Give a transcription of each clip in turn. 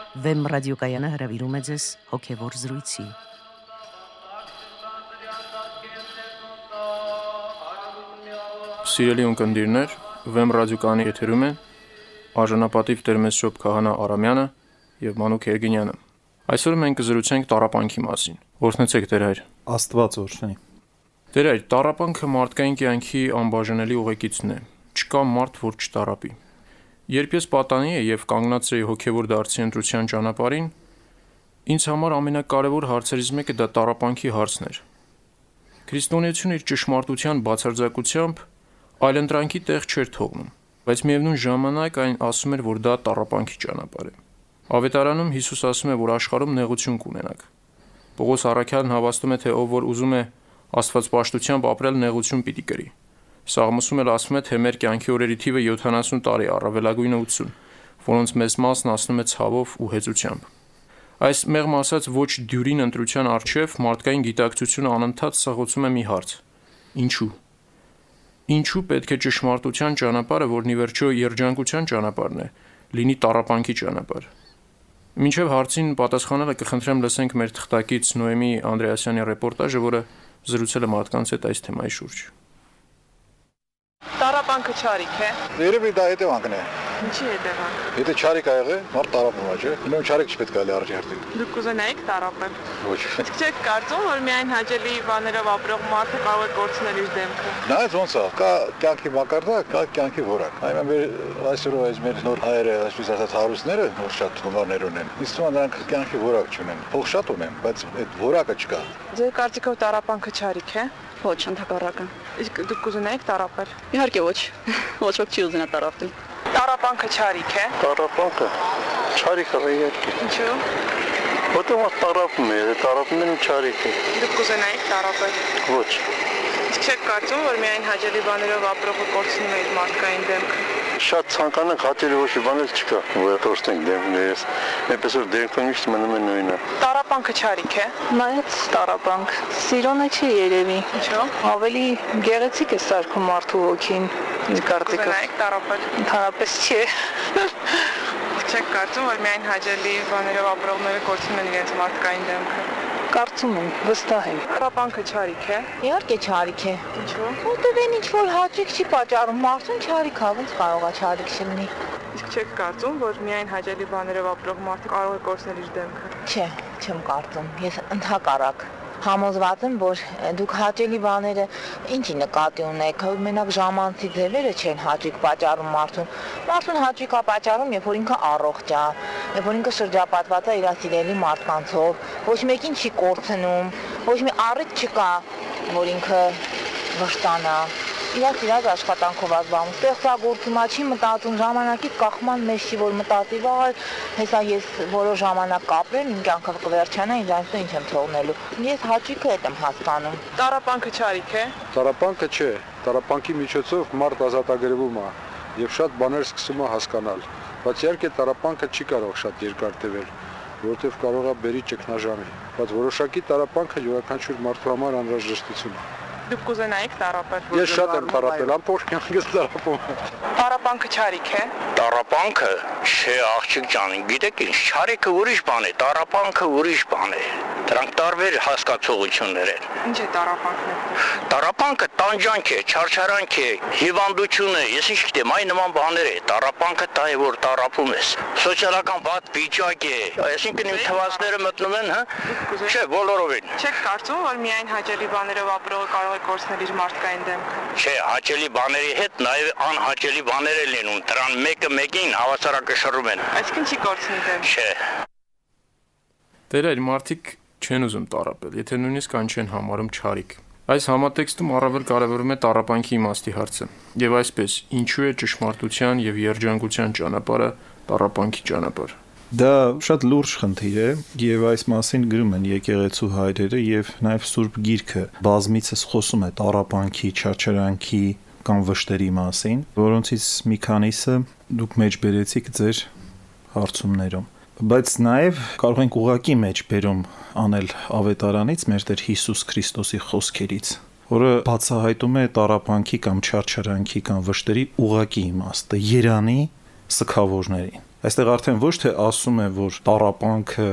Վեմ ռադիոկայանը հրավիրում է ձեզ հոգևոր զրույցի։ Սիրելի ունկնդիրներ, Վեմ ռադիոկայանի եթերում են արժանապատիվ Տեր-Մեսրոպ Քահանա Արամյանը եւ Մանուկ Երգինյանը։ Այսօր մենք կզրուցենք տառապանքի մասին։ Օրհնեցեք Տեր հայր։ Աստված օրհնի։ Տեր հայր, տառապանքը մարդկային կյանքի անբաժանելի ուղեկիցն է։ Չկա մարդ, որ չտառապի։ Երբ ես պատանի եւ կանգնած էի հոգևոր դարձի ընտրության ճանապարհին, ինձ համար ամենակարևոր հարցերից մեկը դա տառապանքի հարցն էր։ Քրիստոնեությունը իր ճշմարտության բացարձակությամբ այլընտրանքի տեղ չէր թողնում, բայց միևնույն ժամանակ այն ասում էր, որ դա տառապանքի ճանապարհ է։ Ավետարանում Հիսուս ասում է, որ աշխարհում նեղություն կունենաք։ Պողոս առաքյալն հավաստում է, թե ով որ ուզում է աստվածպաշտությամբ ապրել, նեղություն պիտի կրի։ Սաղմոսում էլ ասում է, թե մեր կյանքի օրերի թիվը 70 տարի, առավելագույնը 80, որոնց մեծ մասն անցնում է ցավով ու հեծությամբ։ Այս մեղմ ասած ոչ դյուրին ընտրության առջև մարդկային գիտակցությունը անընդհատ սղոցում է մի հարց. ինչու։ Ինչու պետք է ճշմարտության ճանապարհը, որն ի վերջո երջանկության ճանապարհն է, լինի տառապանքի ճանապարհ։ Մինչև հարցին պատասխանելը կխնդրեմ լսենք մեր թղթակից Նոեմի Անդրեասյանի ռեպորտաժը, որը զրուցել է մարդկանց հետ այս թեմայի շուրջ։ Տառապանքը չարիք է։ Երևի դա հետևանքն է։ Ինչի հետևանք։ Եթե չարիք ա եղել, մարդ տառապում է, չէ՞։ Ուրեմն չարիք չպետք է լի արդյունքում։ Դուք կուզենայիք տառապել։ Ոչ։ Իսկ չեք կարծում, որ միայն հաճելի բաներով ապրող մարդը կարող է կորցնել իր դեմքը։ Նայած ոնց է, կա կյանքի մակարդակ, կա կյանքի որակ։ Այժմ մեր այսօրվա այս մեր նոր հայերը, այսպես ասած, հարուստները, որ շատ գումարներ ունեն, իսկ թվում է նրանք կյանքի որակ չունեն։ Փող շատ ունեն, բայց այդ որակը չկա։ Ձեր կարծիքով տառապանքը չարիք է։ Ոչ, ընդհակառակը։ Իսկ դուք կուզենայիք տառապել։ Իհարկե ոչ։ Ոչ ոք չի ուզենա տառապել։ Տառապանքը չարիք է։ Տառապանքը չարիք է իհարկե։ Ինչու։ Որտեղ տառապում է, տառապում են չարիք է։ Դուք կուզենայիք տառապել։ Ոչ։ Իսկ չեք կարծում, որ միայն հաճելի բաներով ապրողը կորցնում է իր մարդկային դեմքը։ Շատ ցանկանանք հաճելի ոչ մի բան չկա, որ կորցնենք դեմքներս։ Այնպես որ դեմքը միշտ մնում է նույնը։ Տառապանքը չարիք է։ Նայած տառապանք։ Սիրոնը չի երևի։ Ինչու։ Ավելի գեղեցիկ է սարքում մարդու հոգին։ Իմ կարծիքով։ Կուզենայիք տառապել։ Ընդհանրապես չէ։ Չեք կարծում, որ միայն հաճելի բաներով ապրողները կորցնում են իրենց մարդկային դեմքը։ Կարծում եմ, վստահ եմ։ Տառապանքը չարիք է։ Իհարկե չարիք է։ Ինչու։ Որտեղ են ինչ-որ հաճիկ չի պատճառում, մարդուն չարիք ա, ոնց կարող է չարիք չլինի։ Իսկ չեք կարծում, որ միայն հաճելի բաներով ապրող մարդը կարող է կորցնել իր դեմքը։ Չէ, չեմ կարծում։ Ես ընդհակառակ համոզված եմ, որ դուք հաճելի բաները ինչի նկատի ունեք, մենակ ժամանցի ձևերը չեն հաճիկ պատճառում մարդուն։ Մարդուն հաճիկ է պատճառում, երբ որ ինքը առողջ է, երբ որ ինքը շրջապատված է իր սիրելի մարդկանցով, ոչ մեկին չի կորցնում, ոչ մի առիթ չկա, որ ինքը վշտանա։ Իրաց աշխատանքով ազբաղում, ստեղծագործում չի մտածում, ժամանակից կախման մեջ չի, որ մտածի վաղ, հեսա ես որոշ ժամանակ կապրեմ, իմ կյանքը կվերջանա, ինձ այնպես ինչ եմ թողնելու։ Ես հաճիկը հետ եմ հասկանում։ Տառապանքը չարիք է։ Տառապանքը չէ, տառապանքի միջոցով մարդ ազատագրվում է եւ շատ բաներ սկսում է հասկանալ։ Բայց իհարկե տառապանքը չի կարող շատ երկար տևել, որովհետեւ կարող է բերի ճգնաժամի։ Բայց որոշակի տառապանքը յուրաքանչյուր մարդու համար անհրաժեշտություն է։ Դուք կուզենայիք տառապել։ Ես շատ եմ տառապել, ամբողջ կյանքս տառապում եմ։ Տառապանքը չարիք է։ Տառապանքը չէ աղջիկ ջան, գիտեք ինչ, չարիքը ուրիշ բան է, տառապանքը ուրիշ բան է։ Դրանք տարբեր հասկացողություններ են։ Ինչ է տառապանքն։ Տառապանքը տանջանք է, չարչարանք է, հիվանդություն է, ես ինչ գիտեմ, այն նման բաներ է։ Տառապանքը դա է, որ տառապում ես։ Սոցիալական վատ վիճակ է, այսինքն իմ թվացները մտնում են, հա։ Չէ, բոլորովին։ Չեք կարծում, որ միայն հաճելի բաներով ապրողը կարող է կորցնել իր մարդկային դեմքը։ Չէ, հաճելի բաների հետ նաև անհաճելի բաներ են լինում, դրան մեկը մեկին հավասարակշռում են։ Այսինքն չի կորցնի դեմքը։ Չէ։ Տեր այլ մարդիկ չեն ուզում տառապել, եթե նույնիսկ այն չեն համարում չարիք։ Այս համատեքստում առավել կարևորում է տառապանքի իմաստի հարցը։ Եվ այսպես, ինչու է ճշմարտության եւ երջանկության ճանապարհը տառապանքի ճանապարհ։ Դա շատ լուրջ խնդիր է եւ այս մասին գրում են եկեղեցու հայրերը եւ նաեւ Սուրբ Գիրքը բազմիցս խոսում է տառապանքի, չարչարանքի կամ վշտերի մասին, որոնցից մի քանիսը դուք մեջ բերեցիք ձեր հարցումներում։ Բայց նաև կարող ենք ուղակի մեջ բերում անել ավետարանից մեր Տեր Հիսուս Քրիստոսի խոսքերից, որը բացահայտում է տառապանքի կամ չարչարանքի կամ վշտերի ուղակի իմաստը, երանի սգավորներին։ Այստեղ արդեն ոչ թե ասում է, որ տառապանքը,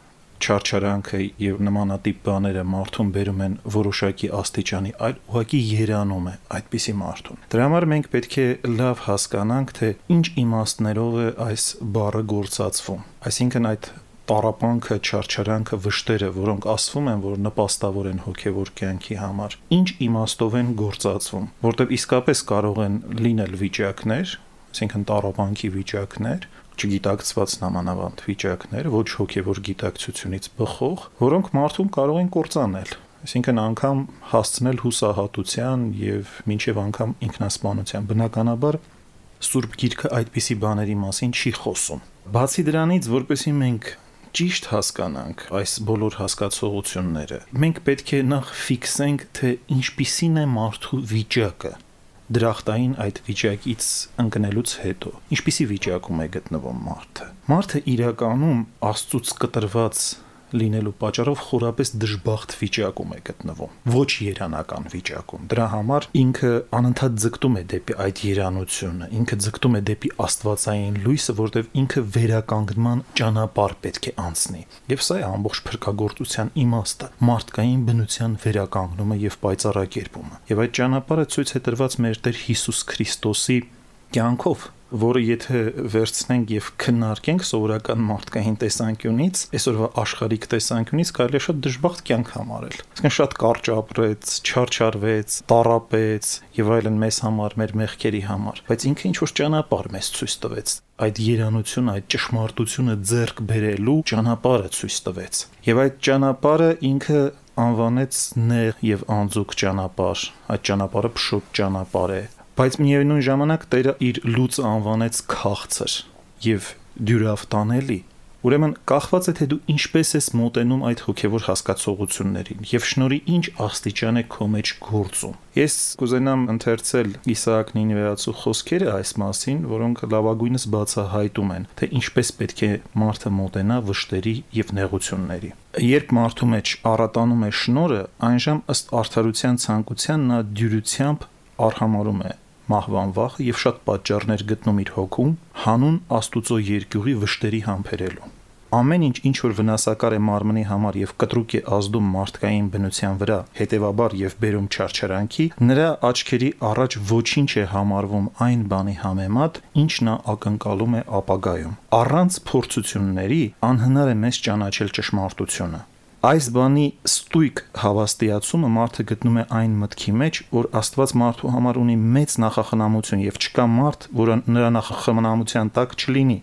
չարչարանքը եւ նմանատիպ բաները մարդուն բերում են որոշակի աստիճանի, այլ ուղղակի երանում է այդպիսի մարդուն։ Դրա համար մենք պետք է լավ հասկանանք, թե ինչ իմաստներով է այս բառը գործածվում։ Այսինքն այդ տառապանքը, չարչարանքը, վշտերը, որոնք ասվում են, որ նպաստավոր են հոգևոր կյանքի համար, ինչ իմաստով են գործածվում, որտեղ իսկապես կարող են լինել վիճակներ, այսինքն տառապանքի վիճակներ, չգիտակցված նամանավանդ վիճակներ, ոչ հոգևոր գիտակցությունից բխող, որոնք մարդուն կարող են կործանել, այսինքն անգամ հասցնել հուսահատության եւ մինչեւ անգամ ինքնասպանության։ Բնականաբար Սուրբ Գիրքը այդպիսի բաների մասին չի խոսում։ Բացի դրանից, որպեսզի մենք ճիշտ հասկանանք այս բոլոր հասկացողությունները, մենք պետք է նախ ֆիքսենք, թե ինչպիսին է մարդու վիճակը դրախտային այդ վիճակից ընկնելուց հետո ինչպիսի վիճակում է գտնվում մարդը։ Մարդը իրականում Աստծուց կտրված լինելու պատճառով խորապես դժբախտ վիճակում է գտնվում, ոչ երանական վիճակում։ Դրա համար ինքը անընդհատ ձգտում է դեպի այդ երանությունը, ինքը ձգտում է դեպի աստվածային լույսը, որտեղ ինքը վերականգնման ճանապարհ պետք է անցնի։ Եվ սա է ամբողջ փրկagorցության իմաստը՝ մարդկային բնության վերականգնումը եւ պայծառակերպումը։ Եվ այդ ճանապարհը ցույց է տրված մեր Տեր Հիսուս Քրիստոսի կյանքով, որը եթե վերցնենք եւ քննարկենք սովորական մարդկային տեսանկյունից, այսօրվա աշխարհիկ տեսանկյունից կարելի է շատ դժբախտ կյանք համարել։ Իսկն շատ կարճ ապրեց, չարչարվեց, տառապեց եւ այլն մեզ համար, մեր մեղքերի համար, բայց ինքը ինչ որ ճանապարհ մեզ ցույց տվեց։ Այդ երանությունը, այդ ճշմարտությունը ձեռք բերելու ճանապարհը ցույց տվեց։ Եվ այդ ճանապարհը ինքը անվանեց նեղ եւ անձուկ ճանապարհ։ Այդ ճանապարհը փշոտ ճանապարհ է։ Բայց միևնույն ժամանակ Տերը իր լուծը անվանեց քաղցր եւ դյուրավտանելի։ Ուրեմն կախված է թե դու ինչպես ես մոտենում այդ հոգևոր հասկացողություններին եւ շնորհի ինչ աստիճան է քո մեջ գործում։ Ես կուզենամ ընթերցել Իսահակ Նինվեացու խոսքերը այս մասին, որոնք լավագույնս բացահայտում են, թե ինչպես պետք է մարդը մոտենա վշտերի եւ նեղությունների։ Երբ մարդու մեջ առատանում է շնորհը, այնժամ ըստ արդարության ցանկության նա դյուրությամբ արհամարում է մահվան վախը եւ շատ պատճառներ գտնում իր հոգում հանուն Աստուծո երկյուղի վշտերի համբերելու։ Ամեն ինչ որ վնասակար է մարմնի համար եւ կտրուկ է ազդում մարդկային բնության վրա, հետեւաբար եւ բերում չարչարանքի, նրա աչքերի առաջ ոչինչ է համարվում այն բանի համեմատ, ինչ նա ակնկալում է ապագայում։ Առանց փորձությունների անհնար է մեզ ճանաչել ճշմարտությունը։ Այս բանի ստույգ հավաստիացումը մարդը գտնում է այն մտքի մեջ, որ Աստված մարդու համար ունի մեծ նախախնամություն եւ չկա մարդ, որը նրա նախախնամության տակ չլինի։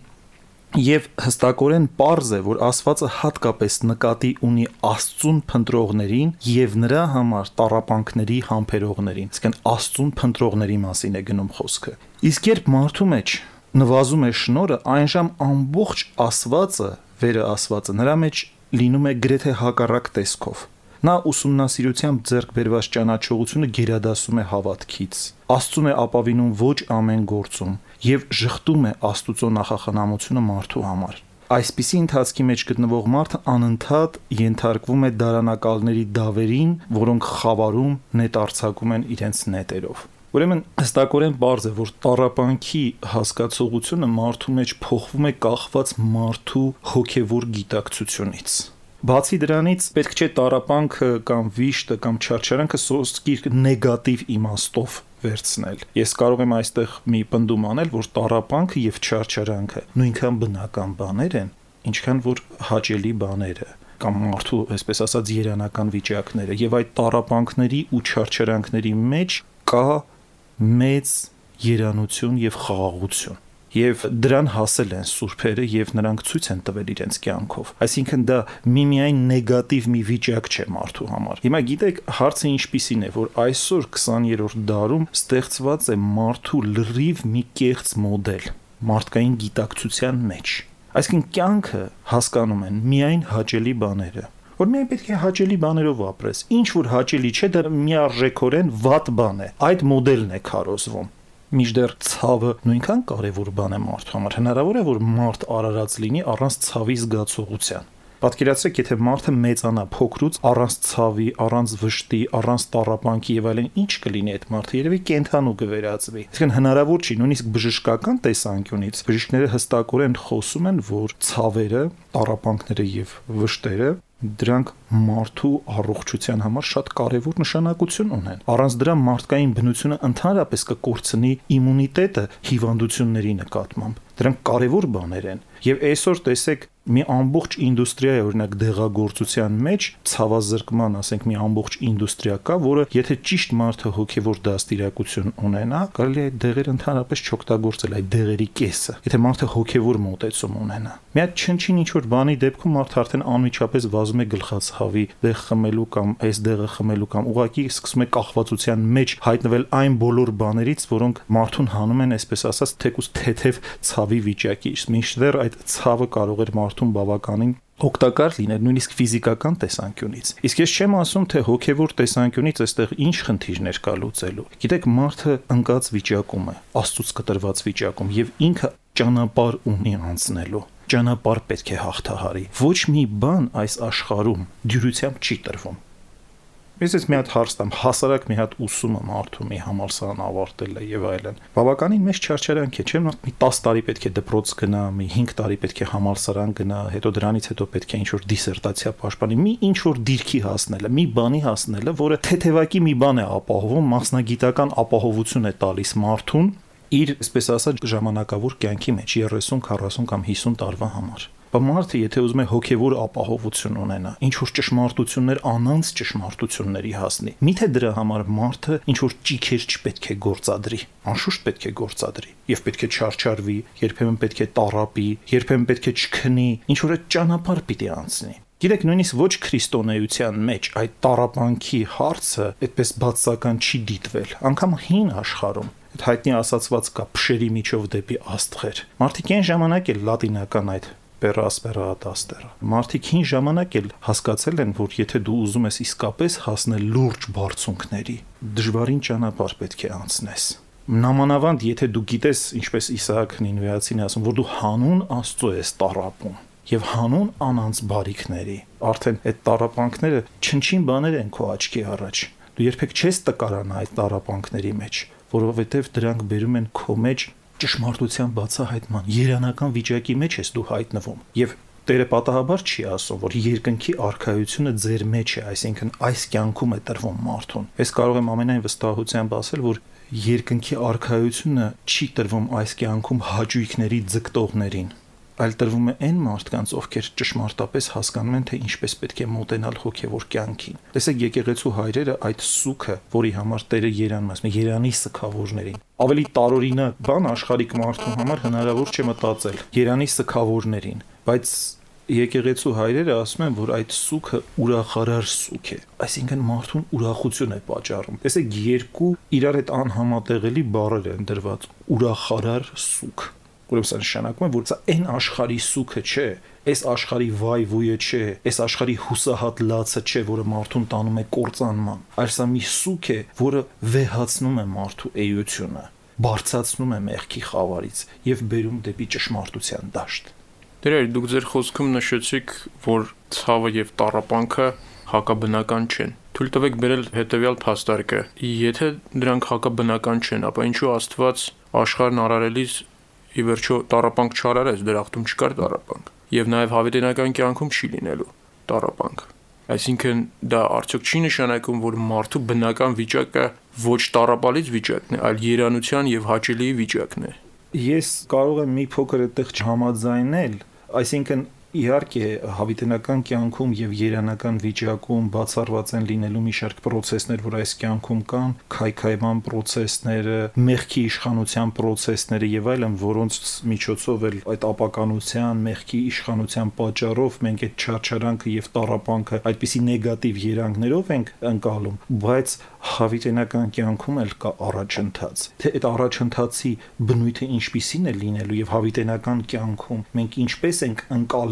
Եվ հստակորեն պարզ է, որ Աստվածը հատկապես նկատի ունի Աստծուն փնտրողներին եւ նրա համար տառապանքների համբերողներին։ Իսկն Աստծուն փնտրողների մասին է գնում խոսքը։ Իսկ երբ մարդու մեջ նվազում է շնորհը, այնժամ ամբողջ ասվածը, վերը ասվածը նրա մեջ լինում է գրեթե հակառակ տեսքով։ Նա ուսումնասիրությամբ ձեռք բերված ճանաչողությունը գերադասում է հավատքից, Աստծուն է ապավինում ոչ ամեն գործում եւ ժխտում է Աստուծո նախախնամությունը մարդու համար։ Այսպիսի ընթացքի մեջ գտնվող մարդը անընդհատ ենթարկվում է դարանակալների դավերին, որոնք խավարում, նետարցակում են իրենց նետերով։ Ուրեմն հստակորեն պարզ է, որ տառապանքի հասկացողությունը մարդու մեջ փոխվում է կախված մարդու հոգևոր գիտակցությունից։ Բացի դրանից պետք չէ տառապանքը կամ վիշտը կամ չարչարանքը սոսկիր նեգատիվ իմաստով վերցնել։ Ես կարող եմ այստեղ մի պնդում անել, որ տառապանքը եւ չարչարանքը նույնքան բնական բաներ են, ինչքան որ հաճելի բաները կամ մարդու, այսպես ասած, երանական վիճակները, եւ այդ տառապանքների ու չարչարանքների մեջ կա մեծ երանություն եւ խաղաղություն։ Եվ դրան հասել են սուրբերը եւ նրանք ցույց են տվել իրենց կյանքով։ Այսինքն դա միմիայն նեգատիվ մի վիճակ չէ մարդու համար։ Հիմա գիտեք, հարցը ինչպիսին է, որ այսօր 20-րդ դարում ստեղծված է մարդու լրիվ մի կեղծ մոդել մարդկային գիտակցության մեջ։ Այսինքն կյանքը հասկանում են միայն հաճելի բաները, որ միայն պետք է հաճելի բաներով ապրես։ Ինչ որ հաճելի չէ, դա միարժեքորեն վատ բան է։ Այդ մոդելն է քարոզվում։ Մինչդեռ ցավը նույնքան կարևոր բան է մարդու համար։ Հնարավոր է, որ մարդ արարած լինի առանց ցավի զգացողության։ Պատկերացրեք, եթե մարդը մեծանա փոքրուց առանց ցավի, առանց վշտի, առանց տառապանքի եւ այլն, ինչ կլինի այդ մարդը, երևի կենթանու կվերածվի։ Այսինքն հնարավոր չի, նույնիսկ բժշկական տեսանկյունից բժիշկները հստակորեն խոսում են, որ ցավերը, տառապանքները եւ վշտերը դրանք մարդու առողջության համար շատ կարևոր նշանակություն ունեն։ Առանց դրա մարդկային բնությունը ընդհանրապես կկորցնի իմունիտետը հիվանդությունների նկատմամբ։ Դրանք կարևոր բաներ են։ Եվ այսօր տեսեք, մի ամբողջ ինդուստրիա է, օրինակ դեղագործության մեջ ցավազրկման, ասենք, մի ամբողջ ինդուստրիա կա, որը եթե ճիշտ մարդը հոգևոր դաստիարակություն ունենա, կարելի է այդ դեղերը ընդհանրապես չօգտագործել, այդ դեղերի կեսը, եթե մարդը հոգևոր մոտեցում ունենա։ Մի հատ չնչին ինչ-որ բանի դեպքում մարդը արդեն անմիջապես վազում է գլխացավի դեղ խմելու կամ այս դեղը խմելու կամ ուղղակի սկսում է կախվածության մեջ հայտնվել այն բոլոր բաներից, որոնք մարդուն հանում են, այսպես ասած, թեկուզ թեթև ցավի վիճակի։ Մինչդեռ այդ ցավը կարող էր մարդուն բավականին օգտակար լինել նույնիսկ ֆիզիկական տեսանկյունից։ Իսկ ես չեմ ասում, թե հոգևոր տեսանկյունից այստեղ ինչ խնդիրներ կա լուծելու։ Գիտեք, մարդը ընկած վիճակում է, Աստծուց կտրված վիճակում, եւ ինքը ճանապարհ ունի անցնելու։ Ճանապարհ պետք է հաղթահարի։ Ոչ մի բան այս աշխարհում դյուրությամբ չի տրվում։ Ես մի հատ հարց տամ, հասարակ մի հատ ուսումը մարդու մի համալսարան ավարտել է եւ այլն։ Բավականին մեծ չարչարանք է, չէ՞, մի 10 տարի պետք է դպրոց գնա, մի 5 տարի պետք է համալսարան գնա, հետո դրանից հետո պետք է ինչ-որ դիսերտացիա պաշտպանի, մի ինչ-որ դիրքի հասնելը, մի բանի հասնելը, որը թեթևակի մի բան է ապահովում, մասնագիտական ապահովություն է տալիս մարդուն իր, այսպես ասած, ժամանակավոր կյանքի մեջ 30, 40 կամ 50 տարվա համար։ Բայց մարդը, եթե ուզում է հոգևոր ապահովություն ունենա, ինչ որ ճշմարտություններ անանց ճշմարտությունների հասնի, միթե դրա համար մարդը ինչ որ ճիքեր չպետք է գործադրի, անշուշտ պետք է գործադրի եւ պետք է չարչարվի, երբեմն պետք է տառապի, երբեմն պետք է չքնի, ինչ որ ճանապարհ պիտի անցնի։ Գիտեք, նույնիսկ ոչ քրիստոնեության մեջ այդ տառապանքի հարցը այդպես բացական չի դիտվել, անգամ հին աշխարհում այդ հայտնի ասացված կա փշերի միջով դեպի աստղեր։ Մարդիկ այն ժամանակ էլ լատինական այդ Պերա ասպերա ադաստերա։ Մարդիկ հին ժամանակ էլ հասկացել են, որ եթե դու ուզում ես իսկապես հասնել լուրջ բարձունքների, դժվարին ճանապարհ պետք է անցնես։ Նամանավանդ, եթե դու գիտես, ինչպես Իսահակ Նինվեացին ասում, որ դու հանուն Աստծո ես տառապում եւ հանուն անանց բարիքների, արդեն այդ տառապանքները չնչին բաներ են քո աչքի առաջ։ Դու երբեք չես տկարանա այդ տառապանքների մեջ, որովհետեւ դրանք բերում են քո մեջ ճշմարտության բացահայտման, երանական վիճակի մեջ ես դու հայտնվում։ Եվ Տերը պատահաբար չի ասում, որ երկնքի արքայությունը ձեր մեջ է, այսինքն այս կյանքում է տրվում մարդուն։ Ես կարող եմ ամենայն վստահությամբ ասել, որ երկնքի արքայությունը չի տրվում այս կյանքում հաճույքների ձգտողներին, այլ տրվում է այն մարդկանց, ովքեր ճշմարտապես հասկանում են, թե ինչպես պետք է մոտենալ հոգևոր կյանքին։ Տեսեք, եկեղեցու հայրերը այդ սուքը, որի համար Տերը երանում է, երանի սքավորներին, ավելի տարօրինակ բան աշխարհիկ մարդու համար հնարավոր չէ մտածել, երանի սքավորներին, բայց եկեղեցու հայրերը ասում են, որ այդ սուքը ուրախարար սուք է, այսինքն մարդուն ուրախություն է պատճառում։ Տեսեք, երկու իրար հետ անհամատեղելի բառեր են դրված՝ ուրախարար սուք։ Ուրեմն սա նշանակում է, որ սա այն աշխարհի սուքը չէ, այս աշխարհի վայ-վույը չէ, այս աշխարհի հուսահատ լացը չէ, որը մարդուն տանում է կործանման, այլ սա մի սուք է, որը վեհացնում է մարդու էությունը, բարձրացնում է մեղքի խավարից եւ բերում դեպի ճշմարտության դաշտ։ Դերեր, դուք ձեր խոսքում նշեցիք, որ ցավը եւ տառապանքը հակաբնական չեն։ Թույլ տվեք բերել հետեւյալ փաստարկը. եթե դրանք հակաբնական չեն, ապա ինչու Աստված աշխարհն արարելիս ի վերջո տառապանք չարարեց, դրախտում չկար տառապանք, եւ նաեւ հավիտենական կյանքում չի լինելու տառապանք։ Այսինքն դա արդյոք չի նշանակում, որ մարդու բնական վիճակը ոչ տառապալից վիճակն է, այլ երանության եւ հաճելի վիճակն է։ Ես կարող եմ մի փոքր այդտեղ չհամաձայնել, այսինքն իհարկե հավիտենական կյանքում եւ երանական վիճակում բացառված են լինելու մի շարք process-ներ, որ այս կյանքում կան, քայքայման process-ները, մեղքի իշխանության process-ները եւ այլն, որոնց միջոցով էլ այդ ապականության, մեղքի իշխանության պատճառով մենք այդ չարչարանքը եւ տառապանքը այդպիսի նեգատիվ երանգներով ենք ընկալում, բայց հավիտենական կյանքում էլ կա առաջընթաց։ Թե այդ առաջընթացի բնույթը ինչպիսին է լինելու եւ հավիտենական կյանքում մենք ինչպես ենք ընկալել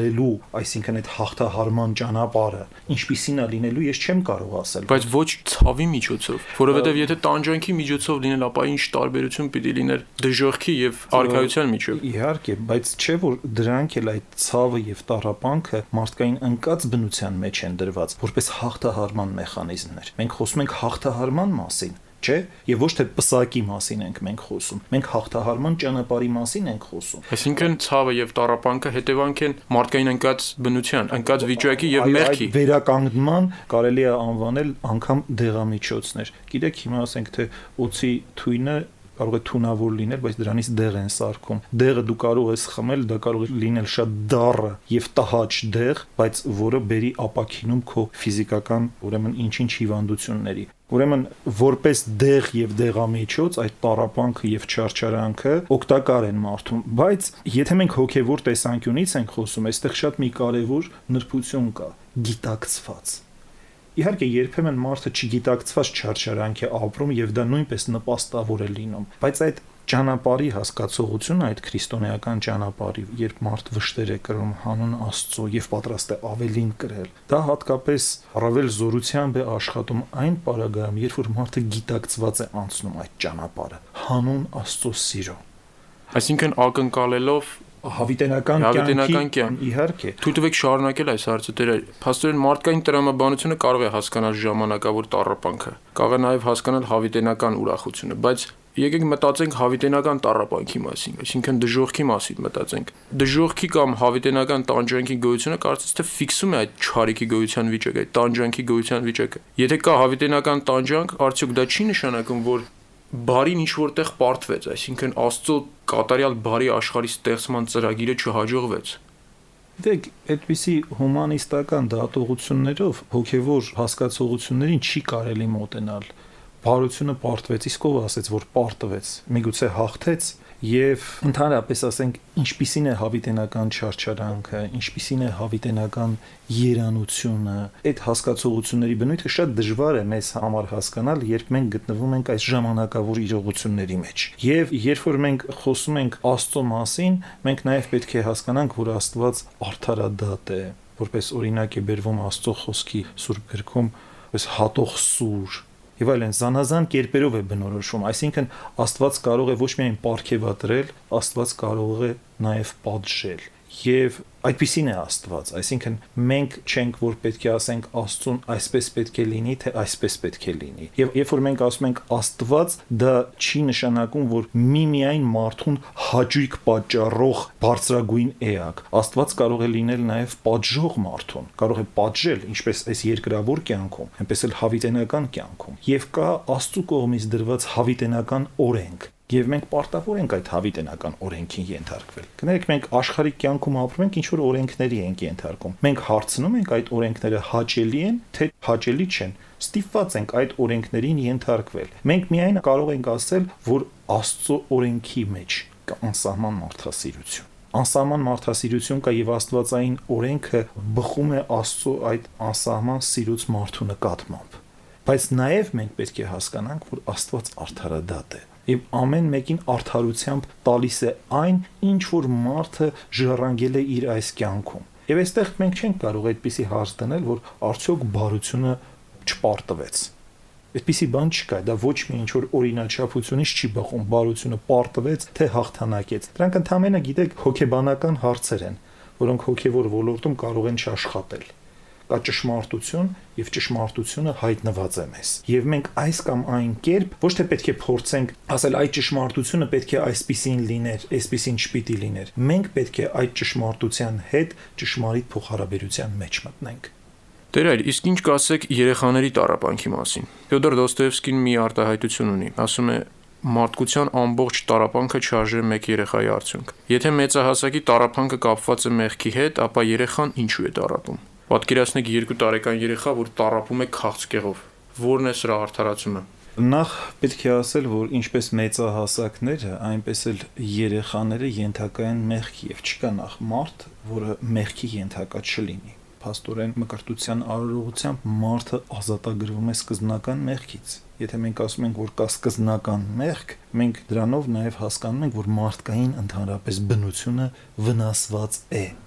ապրելու, այսինքն այդ հաղթահարման ճանապարհը ինչպիսին է լինելու, ես չեմ կարող ասել։ Բայց ոչ ցավի միջոցով, որովհետև եթե տանջանքի միջոցով լինել, ապա ինչ տարբերություն պիտի լիներ դժոխքի եւ արքայության միջև։ Իհարկե, բայց չէ որ դրանք էլ այդ ցավը եւ տառապանքը մարդկային ընկած բնության մեջ են դրված, որպես հաղթահարման մեխանիզմներ։ Մենք խոսում ենք հաղթահարման մասին, չէ, եւ ոչ թե պսակի մասին ենք մենք խոսում։ Մենք հաղթահարման ճանապարհի մասին ենք խոսում։ Այսինքն ցավը եւ տառապանքը հետևանք են մարդկային ընկած բնության, ընկած վիճակի եւ մեղքի։ Այդ վերականգնման կարելի է անվանել անգամ դեղամիջոցներ։ Գիտեք, հիմա ասենք թե օծի թույնը կարող է թունավոր լինել, բայց դրանից դեղ են սարքում։ Դեղը դու կարող ես խմել, դա կարող է լինել շատ դառը եւ տհաճ դեղ, բայց որը բերի ապակինում քո ֆիզիկական, ուրեմն ինչ-ինչ հիվանդությունների։ Ուրեմն որպես դեղ եւ դեղամիջոց այդ տառապանքը եւ չարչարանքը օգտակար են մարդուն, բայց եթե մենք հոգեվոր տեսանկյունից ենք խոսում, այստեղ շատ մի կարեւոր նրբություն կա՝ գիտակցված։ Իհարկե երբեմն մարդը չգիտակցված չարչարանք է ապրում եւ դա նույնպես նպաստավոր է լինում, բայց այդ ճանապարհի հասկացողությունը, այդ քրիստոնեական ճանապարհի, երբ մարդ վշտեր է կրում հանուն Աստծո եւ պատրաստ է ավելին կրել, դա հատկապես առավել զորությամբ է աշխատում այն պարագայում, երբ որ մարդը գիտակցված է անցնում այդ ճանապարհը հանուն Աստծո սիրո։ Այսինքն ակնկալելով հավիտենական կյանք, իհարկե։ Թույլ տվեք շարունակել այս հարցը, Տեր, փաստորեն մարդկային տրամաբանությունը կարող է հասկանալ ժամանակավոր տառապանքը, կարող է նաև հասկանալ հավիտենական ուրախությունը, բայց եկեք մտածենք հավիտենական տառապանքի մասին, այսինքն դժոխքի մասին մտածենք։ Դժոխքի կամ հավիտենական տանջանքի գոյությունը կարծես թե ֆիքսում է այդ չարիքի գոյության վիճակը, այդ տանջանքի գոյության վիճակը։ Եթե կա հավիտենական տանջանք, արդյոք դա չի նշանակում, որ բարին ինչ որտեղ պարտվեց, այսինքն Աստծո կատարյալ բարի աշխարհի ստեղծման ծրագիրը չհաջողվեց։ Դեք, այդպիսի հումանիստական դատողություններով հոգևոր հասկացողություններին չի կարելի մոտենալ։ Բարությունը պարտվեց, իսկ ով ասեց, որ պարտվեց։ Միգուցե հաղթեց եւ ընդհանրապես ասենք, ինչպիսին է հավիտենական չարչարանքը, ինչպիսին է հավիտենական երանությունը։ Այդ հասկացողությունների բնույթը շատ դժվար է մեզ համար հասկանալ, երբ մենք գտնվում ենք այս ժամանակավոր իրողությունների մեջ։ Եվ երբ որ մենք խոսում ենք Աստծո մասին, մենք նաեւ պետք է հասկանանք, որ Աստված արդարադատ է, որպես օրինակ է բերվում Աստծո խոսքի Սուրբ գրքում, պես հատող սուր եւ այլն զանազան կերպերով է բնորոշում, այսինքն Աստված կարող է ոչ միայն պարգևատրել, Աստված կարող է նաեւ պատժել։ Եվ այդպիսին է Աստված, այսինքն մենք չենք որ պետք է ասենք Աստծուն այսպես պետք է լինի, թե այսպես պետք է լինի։ Եվ երբ որ մենք ասում ենք Աստված, դա չի նշանակում, որ միմիայն մարդուն հաճույք պատճառող բարձրագույն էակ։ Աստված կարող է լինել նաև պատժող մարդուն, կարող է պատժել, ինչպես այս երկրավոր կյանքում, այնպես էլ հավիտենական կյանքում։ Եվ կա Աստծո կողմից դրված հավիտենական օրենք։ Եվ մենք պարտավոր ենք այդ հավիտենական օրենքին ենթարկվել։ Կներեք, մենք աշխարհիկ կյանքում ապրում ենք, ինչ որ օրենքների ենք ենթարկում։ Մենք հարցնում ենք այդ օրենքները հաճելի են, թե հաճելի չեն։ Ստիպված ենք այդ օրենքներին ենթարկվել։ Մենք միայն կարող ենք ասել, որ Աստծո օրենքի մեջ կա անսահման մարդասիրություն։ Անսահման մարդասիրություն կա եւ աստվածային օրենքը բխում է Աստծո այդ անսահման սիրուց մարդու նկատմամբ։ Բայց նաեւ մենք պետք է հասկանանք, որ Աստված արդարադատ է։ Եվ ամեն մեկին արդարությամբ տալիս է այն, ինչ որ մարդը ժառանգել է իր այս կյանքում։ Եվ այստեղ մենք չենք կարող այդպիսի հարց դնել, որ արդյոք բարությունը չպարտվեց։ Այդպիսի բան չկա, դա ոչ մի ինչ որ օրինաչափությունից չի բխում, բարությունը պարտվեց, թե հաղթանակեց։ Դրանք ընդհանրապես գիտեք հոգեբանական հարցեր են, որոնք հոգեվոր ոլորտում կարող են չաշխատել։ Կա ճշմարտություն եւ ճշմարտությունը հայտնված է մեզ։ Եվ մենք այս կամ այն կերպ ոչ թե պետք է փորձենք ասել այդ ճշմարտությունը պետք է այսպիսին լիներ, այսպիսին չպիտի լիներ։ Մենք պետք է այդ ճշմարտության հետ ճշմարիտ փոխհարաբերության մեջ մտնենք։ Տեր այր, իսկ ինչ կասեք երեխաների տառապանքի մասին։ Ֆյոդոր Դոստոևսկին մի արտահայտություն ունի, ասում է. Մարդկության ամբողջ տառապանքը չարժե մեկ երեխայի արդյունք։ Եթե մեծահասակի տառապանքը կապված է մեղքի հետ, ապա երեխան ինչու է տառապում։ Պատկերացնեք 2 տարեկան երեխա, որ տառապում է քաղցկեղով։ Որն է սրա արդարացումը։ Նախ պետք է ասել, որ ինչպես մեծահասակները, այնպես էլ երեխաները ենթակա են մեղքի եւ չկա նախ մարդ, որը մեղքի ենթակա չլինի։ Փաստորեն մկրտության արարողությամբ մարդը ազատագրվում է սկզբնական մեղքից։ Եթե մենք ասում ենք, որ կա սկզբնական մեղք, մենք դրանով նաև հասկանում ենք, որ մարդկային ընդհանրապես բնությունը վնասված է։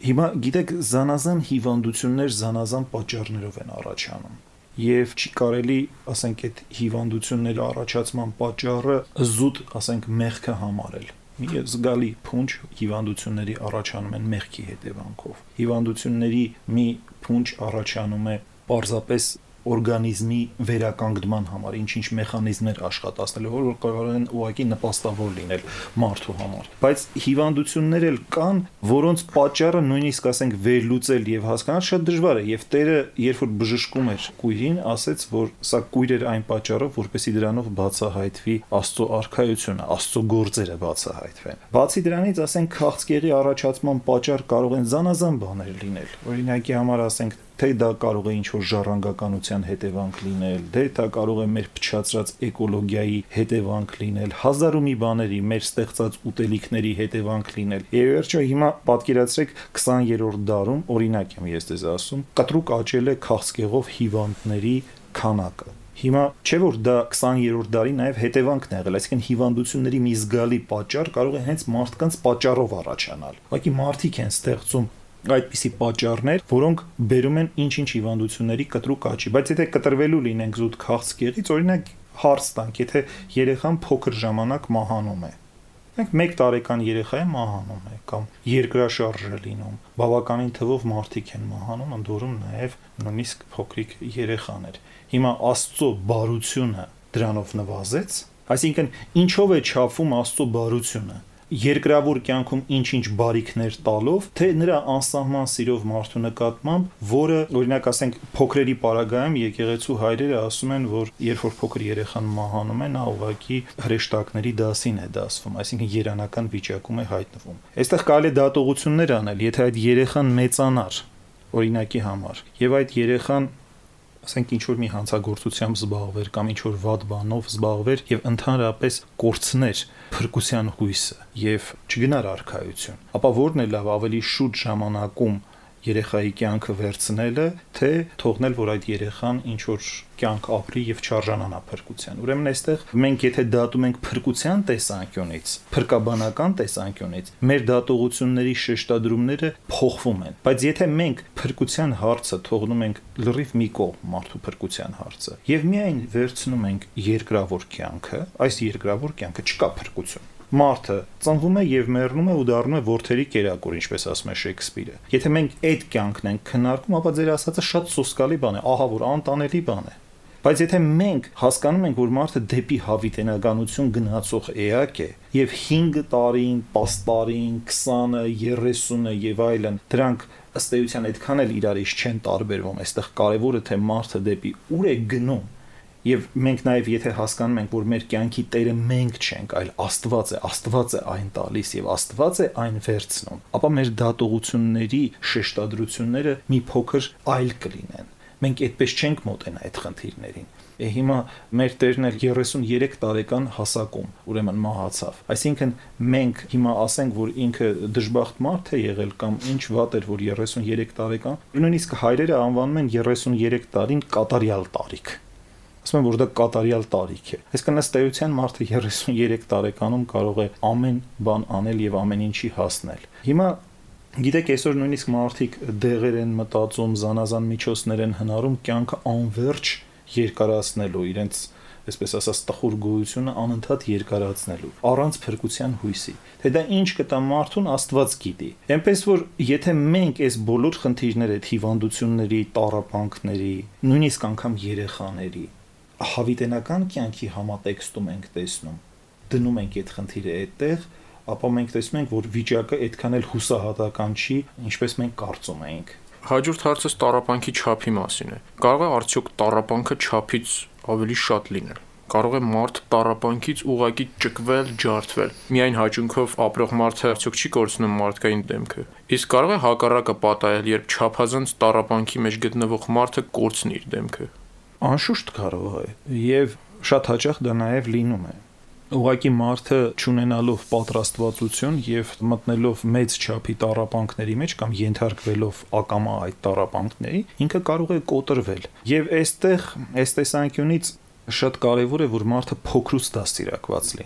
Հիմա գիտեք, զանազան հիվանդություններ զանազան պատճառներով են առաջանում։ Եվ չի կարելի, ասենք, այդ հիվանդությունների առաջացման պատճառը զուտ, ասենք, մեղքը համարել։ Մի զգալի փունջ հիվանդությունների առաջանում են մեղքի հետևանքով։ Հիվանդությունների մի փունջ առաջանում է պարզապես օրգանիզմի վերականգնման համար, ինչ-ինչ մեխանիզմներ աշխատացնելու, որ կարող են ուղղակի նպաստավոր լինել մարդու համար։ Բայց հիվանդություններ էլ կան, որոնց պատճառը նույնիսկ, ասենք, վերլուծել եւ հասկանալ շատ դժվար է, եւ Տերը, երբ որ բժշկում էր կույրին, ասեց, որ սա կույր էր այն պատճառով, որպեսզի դրանով բացահայտվի Աստծո արքայությունը, Աստծո գործերը բացահայտվեն։ Բացի դրանից, ասենք, քաղցկեղի առաջացման պատճառ կարող են զանազան բաներ լինել։ Օրինակի համար, ասենք, թե դա կարող է ինչ-որ ժառանգականության հետևանք լինել, թե դա կարող է մեր փչացրած էկոլոգիայի հետևանք լինել, հազար ու մի բաների, մեր ստեղծած ուտելիքների հետևանք լինել։ Եվ վերջո հիմա պատկերացրեք 20-րդ դարում, օրինակ եմ ես ձեզ ասում, կտրուկ աճել է քաղցկեղով հիվանդների քանակը։ Հիմա չէ որ դա 20-րդ դարի նաև հետևանքն է եղել, այսինքն հիվանդությունների մի զգալի պատճառ կարող է հենց մարդկանց պատճառով առաջանալ։ Ուղղակի մարդիկ են ստեղծում այդպիսի պատճառներ, որոնք բերում են ինչ-ինչ հիվանդությունների կտրուկ աճի, բայց եթե կտրվելու լինենք զուտ քաղցկեղից, օրինակ հարց տանք, եթե երեխան փոքր ժամանակ մահանում է, մենք 1 տարեկան երեխա է մահանում է կամ երկրաշարժ է լինում, բավականին թվով մարդիկ են մահանում, ընդ որում նաև նույնիսկ փոքրիկ երեխաներ։ Հիմա Աստծո բարությունը դրանով նվազեց, այսինքն ինչով է չափվում Աստծո բարությունը։ Երկրավոր կյանքում ինչ-ինչ բարիքներ տալով, թե նրա անսահման սիրով մարդու նկատմամբ, որը, օրինակ, ասենք, փոքրերի պարագայում եկեղեցու հայրերը ասում են, որ երբ որ փոքր երեխան մահանում է, նա ուղղակի հրեշտակների դասին է դասվում, այսինքն երանական վիճակում է հայտնվում։ Այստեղ կարելի է դատողություններ անել, եթե այդ երեխան մեծանար, օրինակի համար, եւ այդ երեխան ասենք ինչ-որ մի հանցագործությամբ զբաղվեր կամ ինչ-որ վատ բանով զբաղվեր եւ ընդհանրապես կորցներ փրկության հույսը եւ չգնար արքայություն, ապա որն է լավ ավելի շուտ ժամանակում երեխայի կյանքը վերցնելը, թե թողնել, որ այդ երեխան ինչ-որ կյանք ապրի եւ չարժանանա փրկության։ Ուրեմն այստեղ մենք եթե դատում ենք փրկության տեսանկյունից, փրկաբանական տեսանկյունից, մեր դատողությունների շեշտադրումները փոխվում են։ Բայց եթե մենք փրկության հարցը թողնում ենք լրիվ մի կողմ, մարդու փրկության հարցը, եւ միայն վերցնում ենք երկրավոր կյանքը, այս երկրավոր կյանքը չկա փրկություն։ Մարդը ծնվում է եւ մեռնում է ու դառնում է որդերի կերակուր, ինչպես ասում է Շեքսպիրը։ Եթե մենք այդ կյանքն ենք քննարկում, ապա ձեր ասածը շատ սոսկալի բան է, ահա որ անտանելի բան է։ Բայց եթե մենք հասկանում ենք, որ մարդը դեպի հավիտենականություն գնացող էակ է, եւ 5 տարին, 10 տարին, 20-ը, 30-ը եւ այլն, դրանք ըստ էության այդքան էլ իրարից չեն տարբերվում, այստեղ կարեւորը թե մարդը դեպի ուր է գնում։ Եվ մենք նաև եթե հասկանում ենք, որ մեր կյանքի Տերը մենք չենք, այլ Աստված է այն տալիս եւ Աստված է այն վերցնում, ապա մեր դատողությունների շեշտադրությունները մի փոքր այլ կլինեն։ Մենք այդպես չենք մոտենա այդ խնդիրներին։ Հիմա մեր Տերն էլ 33 տարեկան հասակում, ուրեմն մահացավ։ Այսինքն մենք հիմա ասենք, որ ինքը դժբախտ մարդ է եղել կամ ինչ վատ էր, որ 33 տարեկան, նույնիսկ հայրերը անվանում են 33 տարին կատարյալ տարիք։ Ասում են, որ դա կատարյալ տարիք է։ Այսինքն ըստ էության մարդը 33 տարեկանում կարող է ամեն բան անել եւ ամեն ինչի հասնել։ Հիմա գիտեք, այսօր նույնիսկ մարդիկ դեղեր են մտածում, զանազան միջոցներ են հնարում կյանքը անverջ երկարացնելու, իրենց, այսպես ասած, տխուր գոյությունը անընդհատ երկարացնելու, առանց փրկության հույսի։ Թե դա ինչ կտա մարդուն, Աստված գիտի։ Այնպես որ եթե մենք այս բոլոր խնդիրները, հիվանդությունների, տառապանքների, նույնիսկ անգամ երեխաների հավիտենական կյանքի համատեքստում ենք տեսնում, դնում ենք այդ խնդիրը այդտեղ, ապա մենք տեսնում ենք, որ վիճակը այդքան էլ հուսահատական չի, ինչպես մենք կարծում էինք։ Հաջորդ հարցը տառապանքի չափի մասին է։ Կարող է արդյոք տառապանքը չափից ավելի շատ լինել։ Կարող է մարդ տառապանքից ուղղակի ճկվել, ջարդվել։ Միայն հաճույքով ապրող մարդը արդյոք չի կորցնում մարդկային դեմքը։ Իսկ կարող է հակառակը պատահել, երբ չափազանց տառապանքի մեջ գտնվող մարդը կորցնի իր դեմքը։ Անշուշտ կարող է, եւ շատ հաճախ դա նաեւ լինում է։ Ուղղակի մարդը չունենալով պատրաստվածություն եւ մտնելով մեծ չափի տառապանքների մեջ կամ ենթարկվելով ակամա այդ տառապանքների, ինքը կարող է կոտրվել։ Եվ այստեղ այս տեսանկյունից շատ կարեւոր է, որ մարդը փոքրուց դաստիարակված լինի։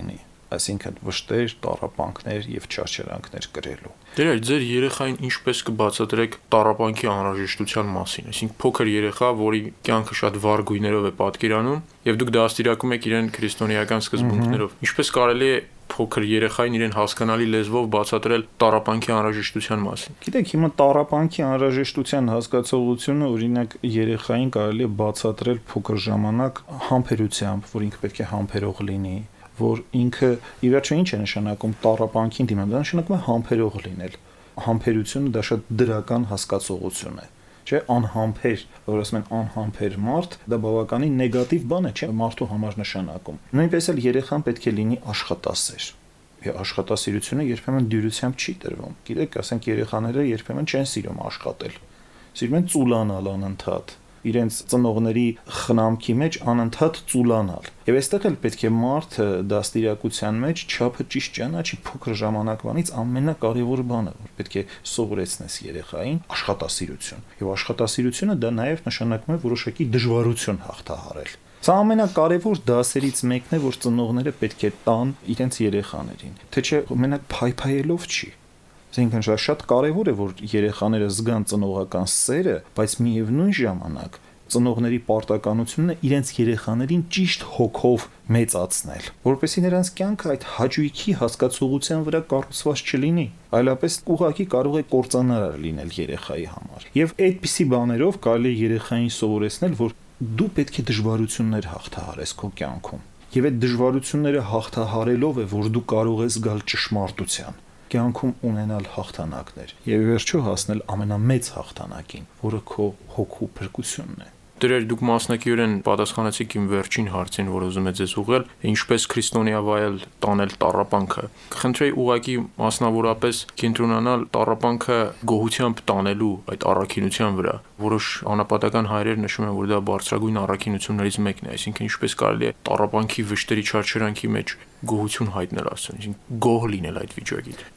այսինքն վշտեր, տառապանքներ եւ չարչարանքներ կրելու։ Դեր ձեր երեխային ինչպես կբացատրեք տառապանքի անհրաժեշտության մասին, այսինքն փոքր երեխա, որի կյանքը շատ վառ գույներով է պատկերանում, եւ դուք դաստիարակում եք իրեն քրիստոնեական սկզբունքներով, ինչպես կարելի է փոքր երեխային իրեն հասկանալի լեզվով բացատրել տառապանքի անհրաժեշտության մասին։ Գիտեք, հիմա տառապանքի անհրաժեշտության հասկացողությունը օրինակ երեխային կարելի է բացատրել փոքր ժամանակ համբերությամբ, որ ինքը պետք է համբերող լինի, որ ինքը ի վերջո ինչ է նշանակում տառապանքին դիմանալ, դա նշանակում է համբերող լինել։ Համբերությունը դա շատ դրական հասկացողություն է։ Չէ, անհամբեր, որ ասում են անհամբեր մարդ, դա բավականին նեգատիվ բան է, չէ, մարդու համար նշանակում։ Նույնպես էլ երեխան պետք է լինի աշխատասեր։ Աշխատասիրությունը երբեմն դյուրությամբ չի տրվում։ Գիտեք, ասենք երեխաները երբեմն չեն սիրում աշխատել։ Սիրում են ծուլանալ անընդհատ, իրենց ծնողների խնամքի մեջ անընդհատ ծուլանալ։ Եվ այստեղ էլ պետք է մարդը դաստիարակության մեջ չափը ճիշտ ճանաչի, փոքր ժամանակվանից ամենակարևոր բանը, որ պետք է սովորեցնես երեխային, աշխատասիրություն։ Եվ աշխատասիրությունը դա նաև նշանակում է որոշակի դժվարություն հաղթահարել։ Սա ամենակարևոր դասերից մեկն է, որ ծնողները պետք է տան իրենց երեխաներին, թե չէ մենակ փայփայելով չի։ Այսինքն շատ կարևոր է, որ երեխաները զգան ծնողական սերը, բայց միևնույն ժամանակ ծնողների պարտականությունն է իրենց երեխաներին ճիշտ հոգով մեծացնել, որովհետեւ նրանց կյանքը այդ հաճույքի հասկացողության վրա կառուցված չլինի, այլապես ուղղակի կարող է կործանարար լինել երեխայի համար։ Եվ այդպիսի բաներով կարելի է երեխային սովորեցնել, որ դու պետք է դժվարություններ հաղթահարես քո կյանքում։ Եվ այդ դժվարությունները հաղթահարելով է, որ դու կարող ես գալ ճշմարտության, կյանքում ունենալ հաղթանակներ եւ վերջո հասնել ամենամեծ հաղթանակին, որը քո հոգու փրկությունն է։ Դեր դուք մասնակիորեն պատասխանեցիք իմ վերջին հարցին, որ ուզում եմ ձեզ ուղղել, ինչպես քրիստոնեավայել տանել տառապանքը։ Խնդրեի ուղղակի մասնավորապես կենտրոնանալ տառապանքը գոհությամբ տանելու այդ առաքինության վրա։ Որոշ անապատական հայրեր նշում են, որ դա բարձրագույն առաքինություններից մեկն է, այսինքն ինչպես կարելի է տառապանքի վշտերի չարչարանքի մեջ գոհություն հայտնել Աստծուն, այսինքն գոհ լինել այդ վիճակից։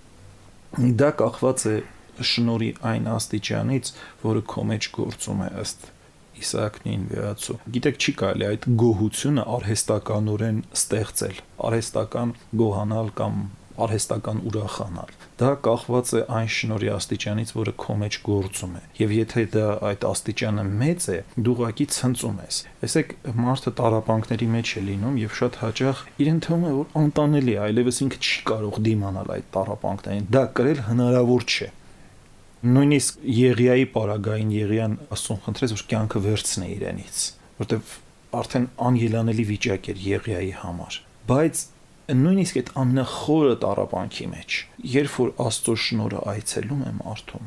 Դա կախված է շնորհի այն աստիճանից, որը քո մեջ գործում է ըստ Իսահակին վերացու։ Գիտեք, չի կարելի այդ գոհությունը արհեստականորեն ստեղծել, արհեստական գոհանալ կամ արհեստական ուրախանալ։ Դա կախված է այն շնորհի աստիճանից, որը քո մեջ գործում է։ Եվ եթե դա այդ աստիճանը մեծ է, դու ուղղակի ցնծում ես։ Տեսեք, մարդը տառապանքների մեջ է լինում եւ շատ հաճախ իրեն թվում է, որ անտանելի է, այլևս ինքը չի կարող դիմանալ այդ տառապանքներին։ Դա կրել հնարավոր չէ։ Նույնիսկ Եղիայի պարագային Եղիան Աստծուն խնդրեց, որ կյանքը վերցնի իրենից, որտեղ արդեն անելանելի վիճակ էր Եղիայի համար։ Բայց նույնիսկ այդ ամենախորը տառապանքի մեջ, երբ որ Աստծո շնորհը այցելում է մարդուն,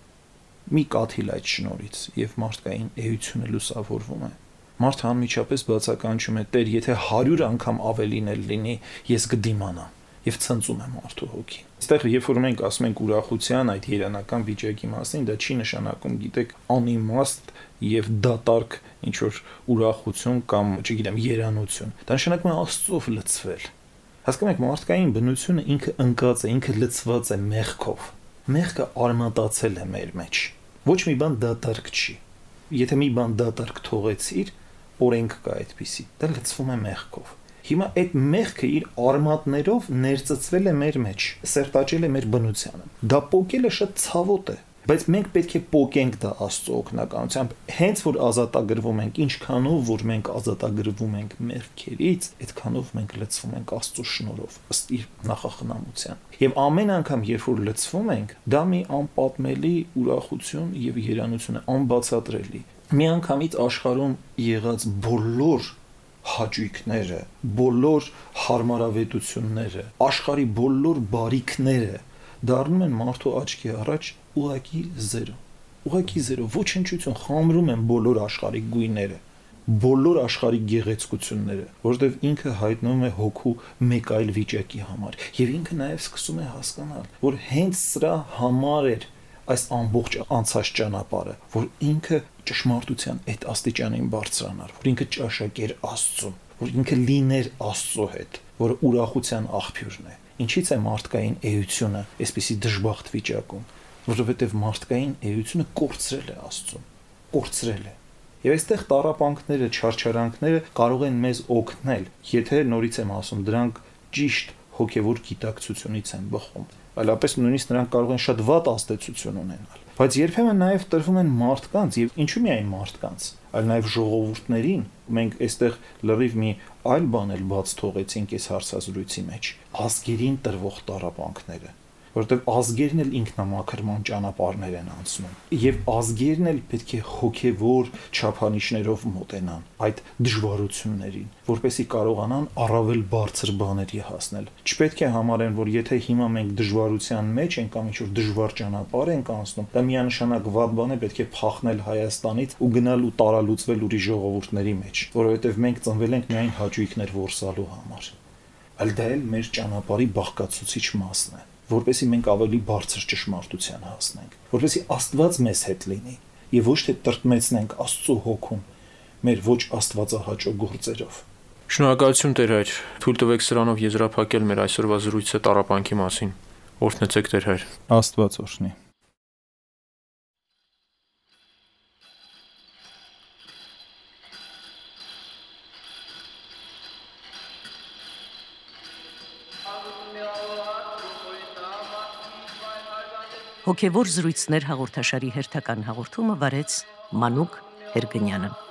մի կաթիլ այդ շնորհից եւ մարդկային էությունը լուսավորվում է, մարդը անմիջապես բացականչում է. Տեր, եթե 100 անգամ ավելին էլ լինի, ես կդիմանամ, եւ ցնծում է մարդու հոգին։ Այստեղ երբ որ մենք ասում ենք ուրախության այդ երանական վիճակի մասին, դա չի նշանակում, գիտեք, անիմաստ եւ դատարկ ինչ որ ուրախություն կամ, չգիտեմ, երանություն։ Դա նշանակում է Աստծով լցվել։ Հասկանում եք, մարդկային բնությունը ինքը ընկած է, ինքը լցված է մեղքով։ Մեղքը արմատացել է մեր մեջ։ Ոչ մի բան դատարկ չի։ Եթե մի բան դատարկ թողեցիր, օրենք կա այդպիսի, դա լցվում է մեղքով։ Հիմա այդ մեղքը իր արմատներով ներծծվել է մեր մեջ, սերտաճել է մեր բնությանը։ Դա պոկելը շատ ցավոտ է, բայց մենք պետք է պոկենք դա Աստծո օգնականությամբ, հենց որ ազատագրվում ենք, ինչքանով որ մենք ազատագրվում ենք մեղքերից, այդքանով մենք լցվում ենք Աստծո շնորհով, ըստ իր նախախնամության։ Եվ ամեն անգամ, երբ որ լցվում ենք, դա մի անպատմելի ուրախություն եւ երանություն է, անբացատրելի։ Միանգամից աշխարհում եղած բոլոր հաճույքները, բոլոր հարմարավետությունները, աշխարհի բոլոր բարիքները դառնում են մարդու աչքի առաջ ուղղակի զերո։ Ուղղակի զերո, ոչնչություն, խամրում են բոլոր աշխարհի գույները, բոլոր աշխարհի գեղեցկությունները, որովհետև ինքը հայտնվում է հոգու մեկ այլ վիճակի համար, եւ ինքը նաեւ սկսում է հասկանալ, որ հենց սրա համար էր այս ամբողջ անցած ճանապարհը, որ ինքը ճշմարտության այդ աստիճանին բարձրանար, որ ինքը ճաշակեր Աստծուն, որ ինքը լիներ Աստծո հետ, որը ուրախության աղբյուրն է։ Ինչից է մարդկային էությունը այսպիսի դժբախտ վիճակում, որովհետև մարդկային էությունը կորցրել է Աստծուն, կորցրել է։ Եվ այստեղ տառապանքները, չարչարանքները կարող են մեզ օգնել, եթե նորից եմ ասում, դրանք ճիշտ հոգևոր գիտակցությունից են բխում, այլապես նույնիսկ նրանք կարող են շատ վատ ազդեցություն ունենալ։ Բայց երբեմն նաև տրվում են մարդկանց եւ ինչու միայն մարդկանց, այլ նաև ժողովուրդներին։ Մենք այստեղ լրիվ մի այլ բան էլ բաց թողեցինք այս հարցազրույցի մեջ՝ ազգերին տրվող տառապանքները, որովհետև ազգերն էլ ինքնամաքրման ճանապարհներ են անցնում եւ ազգերն էլ պետք է հոգեվոր չափանիշներով մոտենան այդ դժվարություններին, որպեսզի կարողանան առավել բարձր բաների հասնել։ Չպետք է համարեն, որ եթե հիմա մենք դժվարության մեջ ենք կամ ինչ-որ դժվար ճանապարհ ենք անցնում, դա միանշանակ վատ բան է, պետք է փախնել Հայաստանից ու գնալ ու տարալուծվել ուրիշ ժողովուրդների մեջ, որովհետև մենք ծնվել ենք միայն հաճույքներ որսալու համար։ Այլ դա էլ մեր ճանապարհի բաղկացուցիչ մասն է, որպեսզի մենք ավելի բարձր ճշմարտության հասնենք, որպեսզի Աստված մեզ հետ լինի եւ ոչ թե տրտմեցնենք Աստծո հոգուն մեր ոչ աստվածահաճո գործերով։ Շնորհակալություն Տեր Հայր, թույլ տվեք սրանով եզրափակել մեր այսօրվա զրույցը տառապանքի մասին։ Օրհնեցեք Տեր Հայր։ Աստված օրհնի։ Հոգևոր զրույցներ հաղորդաշարի հերթական հաղորդումը վարեց Մանուկ Հերգնյանը։